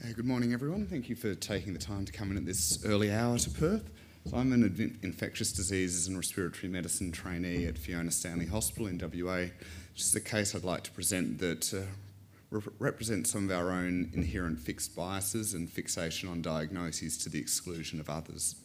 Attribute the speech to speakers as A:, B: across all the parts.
A: Good morning, everyone. Thank you for taking the time to come in at this early hour to Perth. So I'm an infectious diseases and respiratory medicine trainee at Fiona Stanley Hospital in WA. Just the case I'd like to present that represents some of our own inherent fixed biases and fixation on diagnoses to the exclusion of others.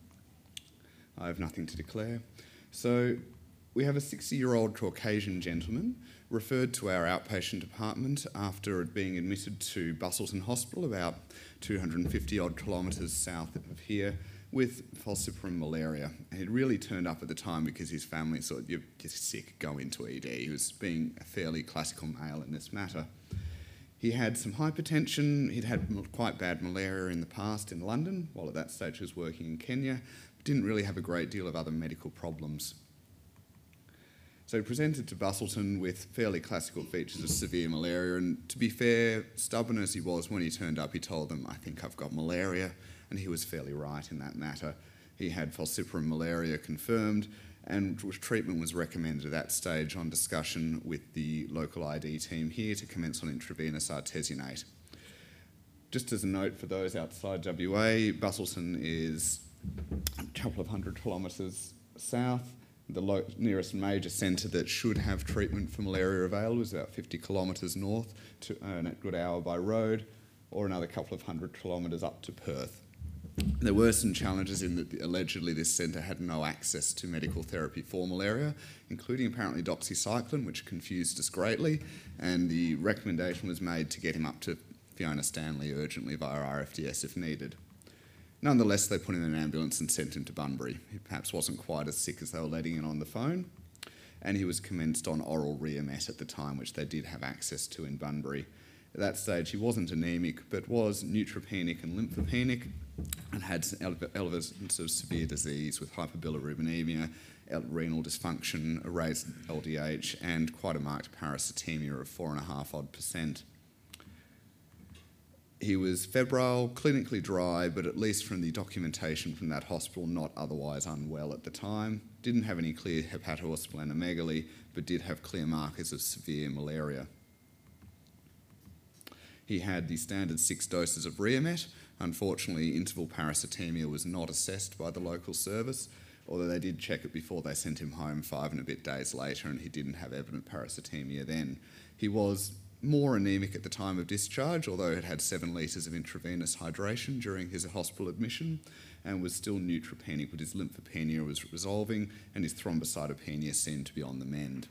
A: I have nothing to declare. So we have a 60-year-old Caucasian gentleman referred to our outpatient department after being admitted to Busselton Hospital, about 250 odd kilometres south of here, with falciparum malaria. And he'd really turned up at the time because his family thought, "You're just sick, go into ED." He was being a fairly classical male in this matter. He had some hypertension. He'd had quite bad malaria in the past in London, while at that stage he was working in Kenya. Didn't really have a great deal of other medical problems. So he presented to Busselton with fairly classical features of severe malaria, and to be fair, stubborn as he was, when he turned up he told them, "I think I've got malaria," and he was fairly right in that matter. He had falciparum malaria confirmed, and treatment was recommended at that stage on discussion with the local ID team here to commence on intravenous artesunate. Just as a note for those outside WA, Busselton is a couple of hundred kilometres south. The nearest major centre that should have treatment for malaria available is about 50 kilometres north, to a good hour by road, or another couple of hundred kilometres up to Perth. There were some challenges in that allegedly this centre had no access to medical therapy for malaria, including apparently doxycycline, which confused us greatly, and the recommendation was made to get him up to Fiona Stanley urgently via RFDS if needed. Nonetheless, they put in an ambulance and sent him to Bunbury. He perhaps wasn't quite as sick as they were letting in on the phone, and he was commenced on oral Riomet at the time, which they did have access to in Bunbury. At that stage, he wasn't anaemic, but was neutropenic and lymphopenic, and had evidence of severe disease with hyperbilirubinemia, renal dysfunction, a raised LDH, and quite a marked parasitemia of 4.5% odd. He was febrile, clinically dry, but at least from the documentation from that hospital, not otherwise unwell at the time. Didn't have any clear hepato or splenomegaly, but did have clear markers of severe malaria. He had the standard 6 doses of Riomet. Unfortunately, interval parasitemia was not assessed by the local service, although they did check it before they sent him home 5 and a bit days later, and he didn't have evident parasitemia then. He was more anaemic at the time of discharge, although had 7 litres of intravenous hydration during his hospital admission, and was still neutropenic, but his lymphopenia was resolving and his thrombocytopenia seemed to be on the mend.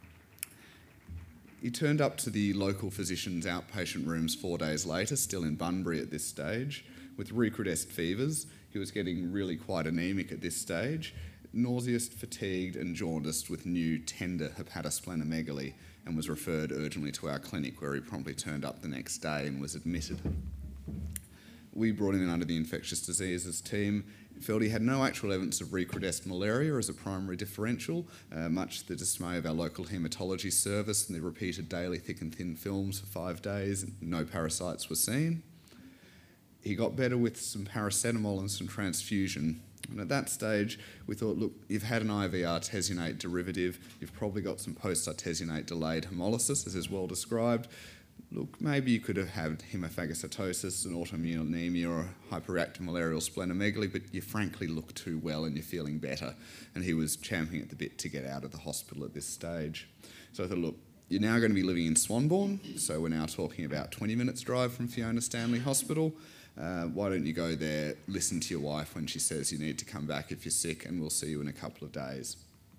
A: He turned up to the local physician's outpatient rooms 4 days later, still in Bunbury at this stage, with recrudescent fevers. He was getting really quite anaemic at this stage, nauseous, fatigued and jaundiced with new tender hepatosplenomegaly, and was referred urgently to our clinic, where he promptly turned up the next day and was admitted. We brought him in under the infectious diseases team. Felt he had no actual evidence of recrudescent malaria as a primary differential, much to the dismay of our local haematology service and the repeated daily thick and thin films for 5 days. No parasites were seen. He got better with some paracetamol and some transfusion. And at that stage, we thought, look, you've had an IV artesunate derivative, you've probably got some post-artesunate delayed hemolysis, as is well described. Look, maybe you could have had hemophagocytosis, an autoimmune anemia, or hyperactive malarial splenomegaly, but you frankly look too well and you're feeling better. And he was champing at the bit to get out of the hospital at this stage. So I thought, look, you're now going to be living in Swanbourne, so we're now talking about 20 minutes drive from Fiona Stanley Hospital. Why don't you go there, listen to your wife when she says you need to come back if you're sick, and we'll see you in a couple of days.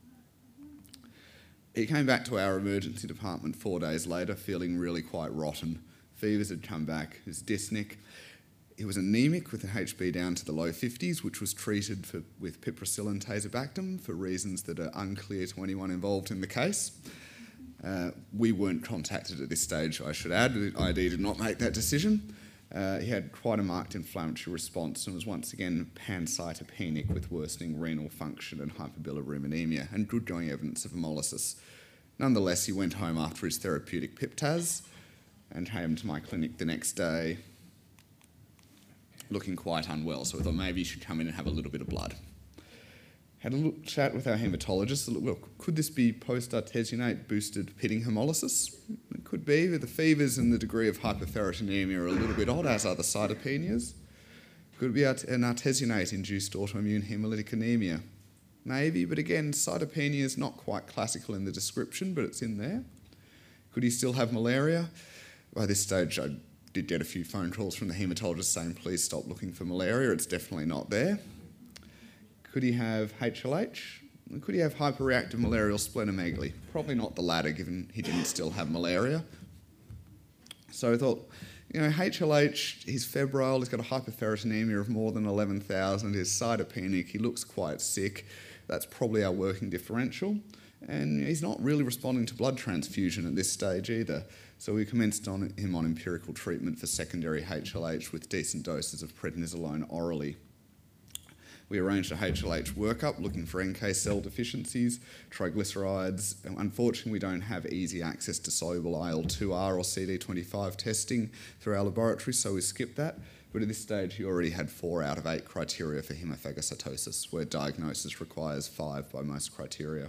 A: He came back to our emergency department 4 days later, feeling really quite rotten. Fevers had come back. He was dyspneic. He was anaemic with an HB down to the low 50s, which was treated with piperacillin tazobactam for reasons that are unclear to anyone involved in the case. We weren't contacted at this stage, I should add. The ID did not make that decision. He had quite a marked inflammatory response and was once again pancytopenic with worsening renal function and hyperbilirubinemia and good going evidence of hemolysis. Nonetheless, he went home after his therapeutic Pip-Taz and came to my clinic the next day looking quite unwell, so I thought maybe you should come in and have a little bit of blood. Had a little chat with our haematologist. Look, could this be post-artesunate boosted pitting hemolysis? It could be, but the fevers and the degree of hyperferritinemia are a little bit odd, as are the cytopenias. Could it be an artesunate-induced autoimmune hemolytic anemia? Maybe, but again, cytopenia is not quite classical in the description, but it's in there. Could he still have malaria? By this stage, I did get a few phone calls from the haematologist saying, please stop looking for malaria, it's definitely not there. Could he have HLH? Could he have hyperreactive malarial splenomegaly? Probably not the latter, given he didn't still have malaria. So I thought, HLH, he's febrile, he's got a hyperferritinemia of more than 11,000, he's cytopenic, he looks quite sick. That's probably our working differential. And he's not really responding to blood transfusion at this stage either. So we commenced him on empirical treatment for secondary HLH with decent doses of prednisolone orally. We arranged a HLH workup looking for NK cell deficiencies, triglycerides. Unfortunately, we don't have easy access to soluble IL-2R or CD25 testing through our laboratory, so we skipped that. But at this stage, he already had 4 out of 8 criteria for hemophagocytosis, where diagnosis requires 5 by most criteria.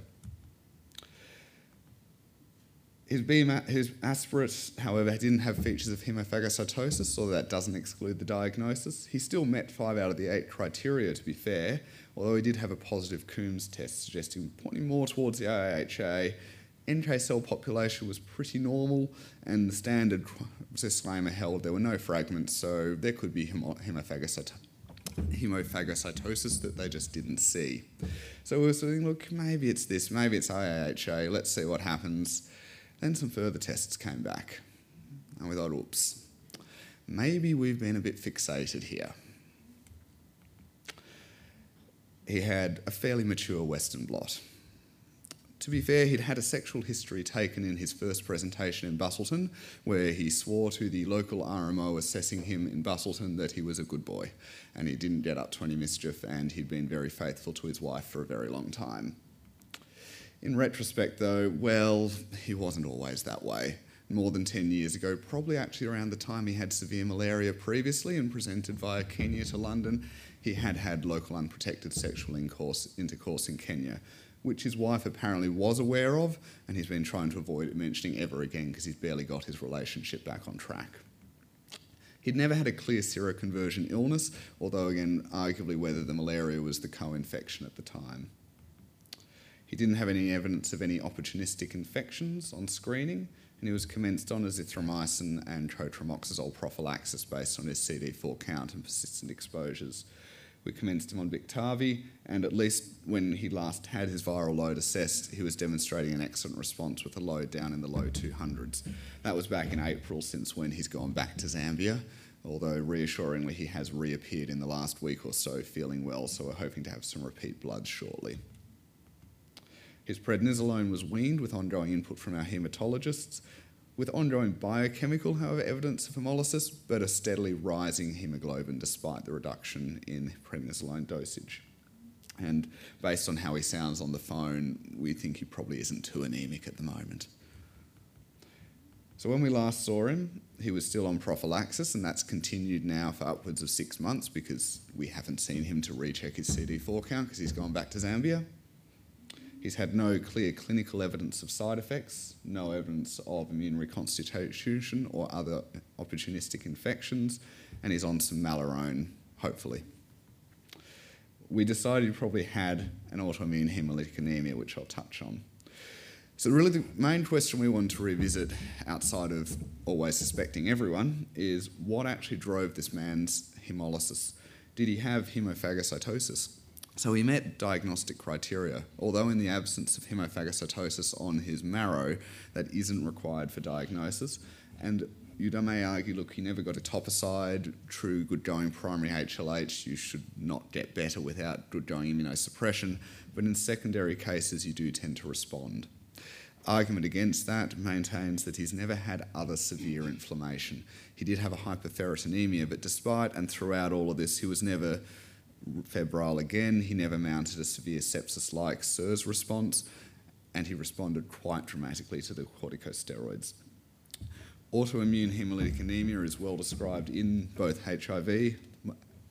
A: His aspirate, however, didn't have features of hemophagocytosis, so that doesn't exclude the diagnosis. He still met 5 out of the 8 criteria, to be fair, although he did have a positive Coombs test, pointing more towards the IIHA. NK cell population was pretty normal, and the standard disclaimer held there were no fragments, so there could be hemophagocytosis that they just didn't see. So we were saying, look, maybe it's this, maybe it's IIHA, let's see what happens. Then some further tests came back, and we thought, oops, maybe we've been a bit fixated here. He had a fairly mature Western blot. To be fair, he'd had a sexual history taken in his first presentation in Busselton, where he swore to the local RMO assessing him in Busselton that he was a good boy, and he didn't get up to any mischief, and he'd been very faithful to his wife for a very long time. In retrospect, though, well, he wasn't always that way. More than 10 years ago, probably actually around the time he had severe malaria previously and presented via Kenya to London, he had had local unprotected sexual intercourse in Kenya, which his wife apparently was aware of, and he's been trying to avoid it mentioning ever again because he's barely got his relationship back on track. He'd never had a clear seroconversion illness, although again, arguably whether the malaria was the co-infection at the time. He didn't have any evidence of any opportunistic infections on screening, and he was commenced on azithromycin and cotrimoxazole prophylaxis based on his CD4 count and persistent exposures. We commenced him on Biktarvy, and at least when he last had his viral load assessed, he was demonstrating an excellent response with a load down in the low 200s. That was back in April, since when he's gone back to Zambia, although reassuringly he has reappeared in the last week or so feeling well, so we're hoping to have some repeat bloods shortly. His prednisolone was weaned with ongoing input from our haematologists, with ongoing biochemical, however, evidence of hemolysis, but a steadily rising hemoglobin despite the reduction in prednisolone dosage. And based on how he sounds on the phone, we think he probably isn't too anemic at the moment. So when we last saw him, he was still on prophylaxis, and that's continued now for upwards of 6 months because we haven't seen him to recheck his CD4 count because he's gone back to Zambia. He's had no clear clinical evidence of side effects, no evidence of immune reconstitution or other opportunistic infections, and he's on some Malarone, hopefully. We decided he probably had an autoimmune hemolytic anemia, which I'll touch on. So really the main question we want to revisit, outside of always suspecting everyone, is what actually drove this man's hemolysis? Did he have hemophagocytosis? So he met diagnostic criteria, although in the absence of hemophagocytosis on his marrow, that isn't required for diagnosis. And you may argue, look, he never got a toposide, true good-going primary HLH, you should not get better without good-going immunosuppression, but in secondary cases you do tend to respond. Argument against that maintains that he's never had other severe inflammation. He did have a hyperferritinemia, but despite and throughout all of this, he was never febrile again, he never mounted a severe sepsis-like SIRS response, and he responded quite dramatically to the corticosteroids. Autoimmune hemolytic anemia is well described in both HIV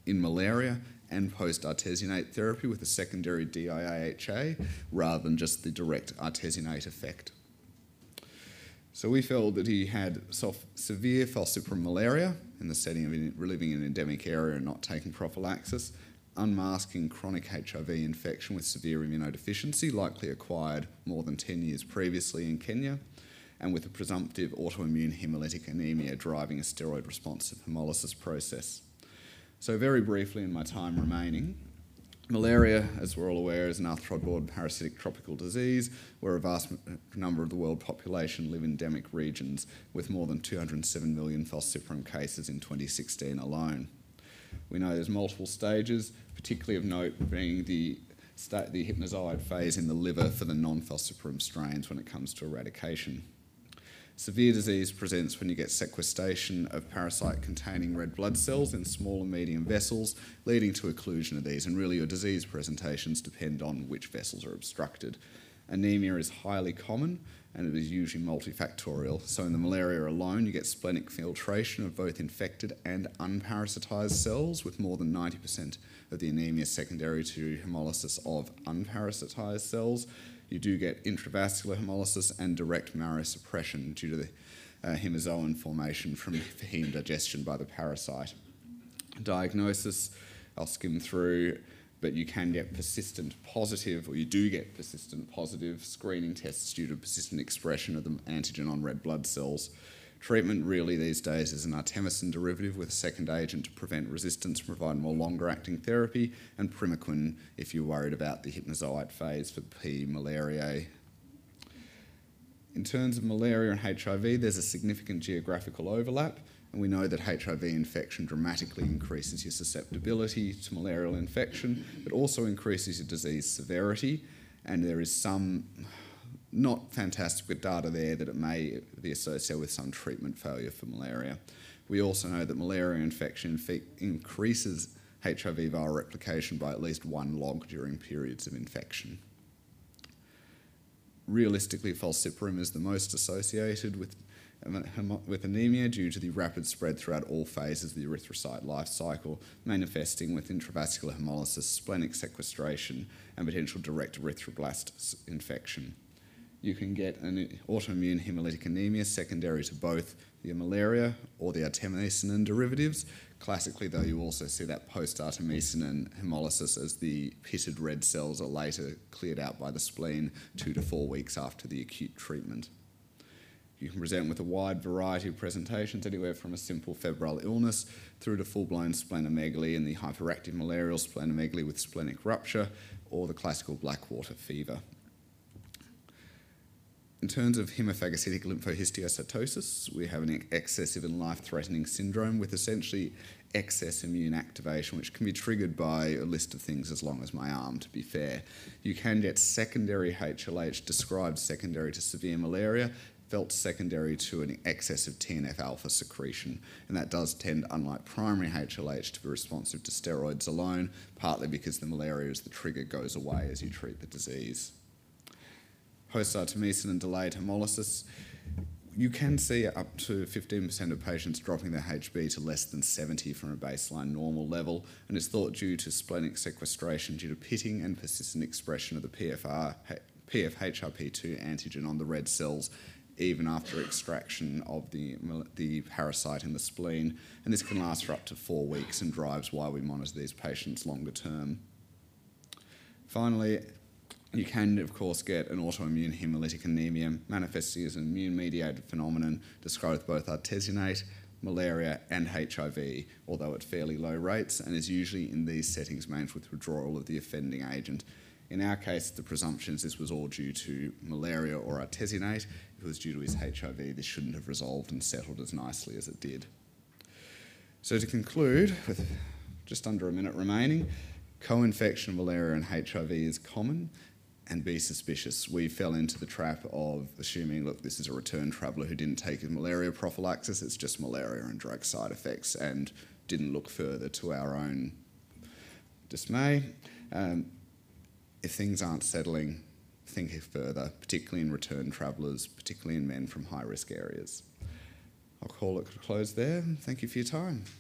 A: in malaria and post-artesunate therapy with a secondary DIAHA rather than just the direct artesunate effect. So we felt that he had severe falciparum malaria in the setting of living in an endemic area and not taking prophylaxis, unmasking chronic HIV infection with severe immunodeficiency, likely acquired more than 10 years previously in Kenya, and with a presumptive autoimmune hemolytic anemia driving a steroid-responsive hemolysis process. So very briefly in my time remaining, malaria, as we're all aware, is an arthroid-borne parasitic tropical disease where a vast number of the world population live in endemic regions, with more than 207 million falciparum cases in 2016 alone. We know there's multiple stages, particularly of note being the hypnozoite phase in the liver for the non-falciparum strains when it comes to eradication. Severe disease presents when you get sequestration of parasite-containing red blood cells in small and medium vessels, leading to occlusion of these, and really your disease presentations depend on which vessels are obstructed. Anemia is highly common, and it is usually multifactorial. So in the malaria alone, you get splenic filtration of both infected and unparasitised cells, with more than 90% of the anemia secondary to hemolysis of unparasitised cells. You do get intravascular hemolysis and direct marrow suppression due to the hemozoan formation from heme digestion by the parasite. Diagnosis, I'll skim through, but you can get persistent positive, or you do get persistent positive screening tests due to persistent expression of the antigen on red blood cells. Treatment really these days is an artemisinin derivative with a second agent to prevent resistance, provide more longer-acting therapy, and primaquine if you're worried about the hypnozoite phase for P. malariae. In terms of malaria and HIV, there's a significant geographical overlap, and we know that HIV infection dramatically increases your susceptibility to malarial infection, but also increases your disease severity, and there is some not fantastic data there that it may be associated with some treatment failure for malaria. We also know that malaria infection increases HIV viral replication by at least 1 log during periods of infection. Realistically, falciparum is the most associated with anemia due to the rapid spread throughout all phases of the erythrocyte life cycle, manifesting with intravascular hemolysis, splenic sequestration, and potential direct erythroblast infection. You can get an autoimmune hemolytic anemia secondary to both the malaria or the artemisinin derivatives. Classically, though, you also see that post-artemisinin hemolysis as the pitted red cells are later cleared out by the spleen 2 to 4 weeks after the acute treatment. You can present with a wide variety of presentations, anywhere from a simple febrile illness through to full-blown splenomegaly and the hyperactive malarial splenomegaly with splenic rupture, or the classical blackwater fever. In terms of hemophagocytic lymphohistiocytosis, we have an excessive and life-threatening syndrome with essentially excess immune activation, which can be triggered by a list of things as long as my arm, to be fair. You can get secondary HLH, described secondary to severe malaria, felt secondary to an excess of TNF-alpha secretion, and that does tend, unlike primary HLH, to be responsive to steroids alone, partly because the malaria as the trigger goes away as you treat the disease. Post-artemisinin and delayed hemolysis, you can see up to 15% of patients dropping their HB to less than 70 from a baseline normal level, and it's thought due to splenic sequestration due to pitting and persistent expression of the PFHRP2 antigen on the red cells, even after extraction of the parasite in the spleen, and this can last for up to 4 weeks and drives why we monitor these patients longer term. Finally, you can, of course, get an autoimmune hemolytic anemia manifesting as an immune-mediated phenomenon described with both artesunate, malaria and HIV, although at fairly low rates, and is usually in these settings managed with withdrawal of the offending agent. In our case, the presumption is this was all due to malaria or artesunate. If it was due to his HIV, this shouldn't have resolved and settled as nicely as it did. So to conclude, with just under a minute remaining, co-infection of malaria and HIV is common, and be suspicious. We fell into the trap of assuming, look, this is a return traveller who didn't take his malaria prophylaxis, it's just malaria and drug side effects, and didn't look further to our own dismay. If things aren't settling, think further, particularly in return travellers, particularly in men from high-risk areas. I'll call it close there. Thank you for your time.